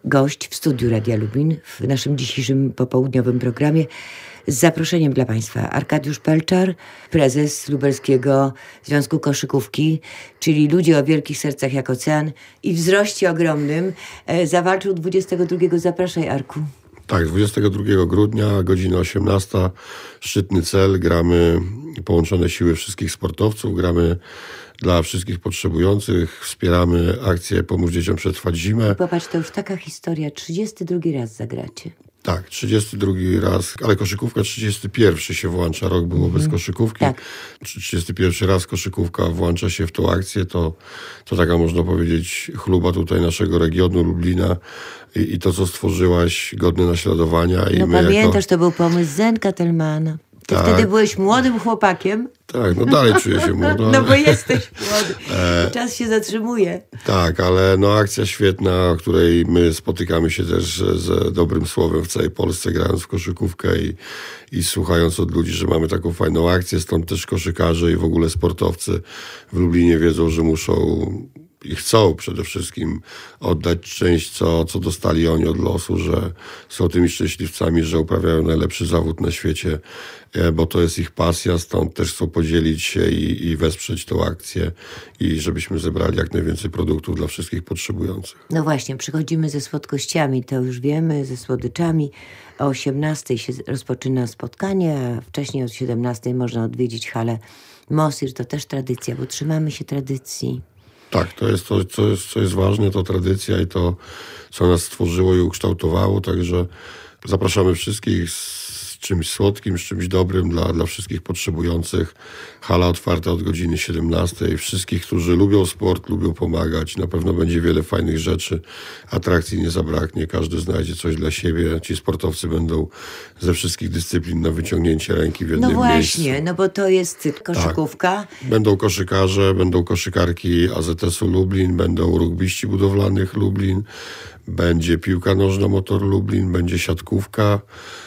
gość w studiu Radia Lublin w naszym dzisiejszym popołudniowym programie z zaproszeniem dla Państwa. Arkadiusz Pelczar, prezes Lubelskiego Związku Koszykówki, czyli ludzie o wielkich sercach jak ocean i wzroście ogromnym, zawalczył 22. Zapraszaj, Arku. Tak, 22 grudnia, godzina 18, szczytny cel, gramy połączone siły wszystkich sportowców, gramy dla wszystkich potrzebujących, wspieramy akcję Pomóż Dzieciom przetrwać zimę. Popatrz, to już taka historia, 32 raz zagracie. Tak, 32 raz, ale koszykówka 31 się włącza, rok było bez koszykówki. Tak. 31 raz koszykówka włącza się w tą akcję, to taka, można powiedzieć, chluba tutaj naszego regionu Lublina i to, co stworzyłaś, godne naśladowania. I No my pamiętasz, to był pomysł Zenka Tellmana. Ty Tak. wtedy byłeś młodym chłopakiem. Tak, no dalej czuję się młodo. No bo jesteś młody. Czas się zatrzymuje. Tak, ale no akcja świetna, o której my spotykamy się też z dobrym słowem w całej Polsce, grając w koszykówkę i słuchając od ludzi, że mamy taką fajną akcję. Stąd też koszykarze i w ogóle sportowcy w Lublinie wiedzą, że muszą i chcą przede wszystkim oddać część, co dostali oni od losu, że są tymi szczęśliwcami, że uprawiają najlepszy zawód na świecie, bo to jest ich pasja, stąd też chcą podzielić się i wesprzeć tą akcję i żebyśmy zebrali jak najwięcej produktów dla wszystkich potrzebujących. No właśnie, przychodzimy ze słodkościami, to już wiemy, ze słodyczami. O 18 się rozpoczyna spotkanie, a wcześniej od 17 można odwiedzić halę Mosir. To też tradycja, bo trzymamy się tradycji. Tak, to jest to, co jest ważne, to tradycja i to, co nas stworzyło i ukształtowało, także zapraszamy wszystkich z czymś słodkim, z czymś dobrym dla wszystkich potrzebujących. Hala otwarta od godziny 17. Wszystkich, którzy lubią sport, lubią pomagać. Na pewno będzie wiele fajnych rzeczy. Atrakcji nie zabraknie. Każdy znajdzie coś dla siebie. Ci sportowcy będą ze wszystkich dyscyplin na wyciągnięcie ręki w jednym No właśnie, miejscu. no bo to jest koszykówka. Tak. Będą koszykarze, będą koszykarki AZS-u Lublin, będą rugbiści budowlanych Lublin, będzie piłka nożna Motor Lublin, będzie siatkówka,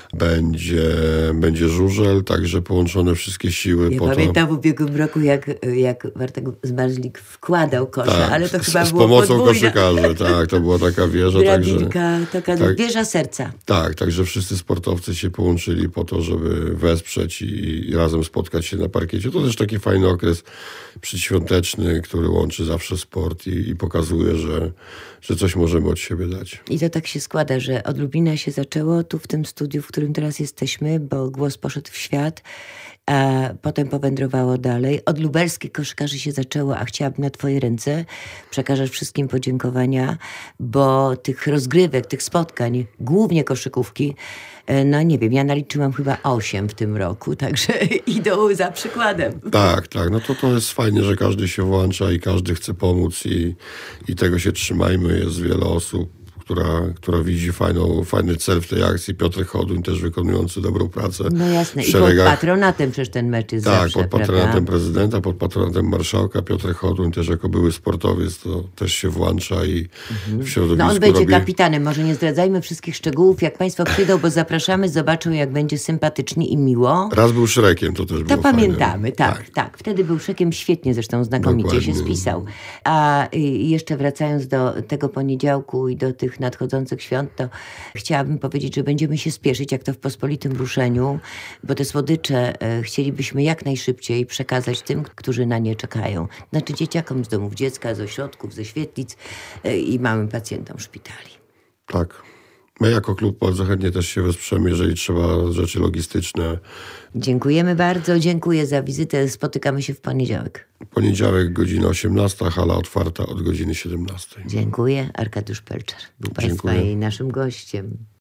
będzie żużel, także połączone wszystkie siły. Ja pamiętam w ubiegłym roku, jak Bartek Zmarzlik wkładał kosza, Tak, ale to chyba z było pomocą podwójne. koszykarzy, tak, to była taka wieża. Taka tak, wieża serca. Tak, także wszyscy sportowcy się połączyli po to, żeby wesprzeć i razem spotkać się na parkiecie. To też taki fajny okres przedświąteczny, który łączy zawsze sport i pokazuje, że coś możemy od siebie dać. I to tak się składa, że od Lublina się zaczęło tu w tym studiu, w którym teraz jesteśmy, bo głos poszedł w świat, a potem powędrowało dalej. Od lubelskich koszykarzy się zaczęło, a chciałabym na twoje ręce przekażesz wszystkim podziękowania, bo tych rozgrywek, tych spotkań, głównie koszykówki, no nie wiem, ja naliczyłam chyba 8 w tym roku, także idą za przykładem. Tak, no to jest fajnie, że każdy się włącza i każdy chce pomóc i tego się trzymajmy. Jest wiele osób, która widzi fajny cel w tej akcji. Piotr Choduń też wykonujący dobrą pracę. No jasne, i pod patronatem przecież ten mecz jest zawsze, pod patronatem prawda? prezydenta, pod patronatem marszałka. Piotr Choduń też jako były sportowiec to też się włącza i w środowisku No on będzie robi... kapitanem, może nie zdradzajmy wszystkich szczegółów, jak państwo przyjdą, bo zapraszamy, zobaczą jak będzie sympatycznie i miło. Raz był Szrekiem, to też było To fajne. pamiętamy, tak. Wtedy był Szekiem świetnie, zresztą znakomicie Dokładnie. się spisał. A jeszcze wracając do tego poniedziałku i do tych nadchodzących świąt, to chciałabym powiedzieć, że będziemy się spieszyć, jak to w pospolitym ruszeniu, bo te słodycze chcielibyśmy jak najszybciej przekazać tym, którzy na nie czekają. Znaczy dzieciakom z domów dziecka, z ośrodków, ze świetlic i małym pacjentom szpitali. Tak. My jako klub bardzo chętnie też się wesprzemy, jeżeli trzeba rzeczy logistyczne. Dziękujemy bardzo, dziękuję za wizytę. Spotykamy się w poniedziałek. Poniedziałek, godzina 18, hala otwarta od godziny 17. Dziękuję. Arkadiusz Pelczar był Dziękuję. Państwa i naszym gościem.